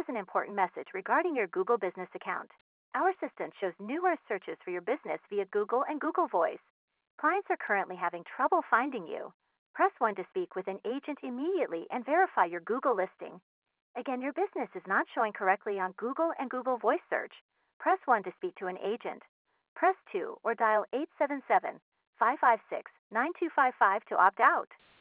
an important message regarding your Google Business account. Our assistant shows numerous searches for your business via Google and Google Voice. Clients are currently having trouble finding you. Press 1 to speak with an agent immediately and verify your Google listing. Again, your business is not showing correctly on Google and Google Voice search. Press 1 to speak to an agent. Press 2 or dial 877-556-9255 to opt out.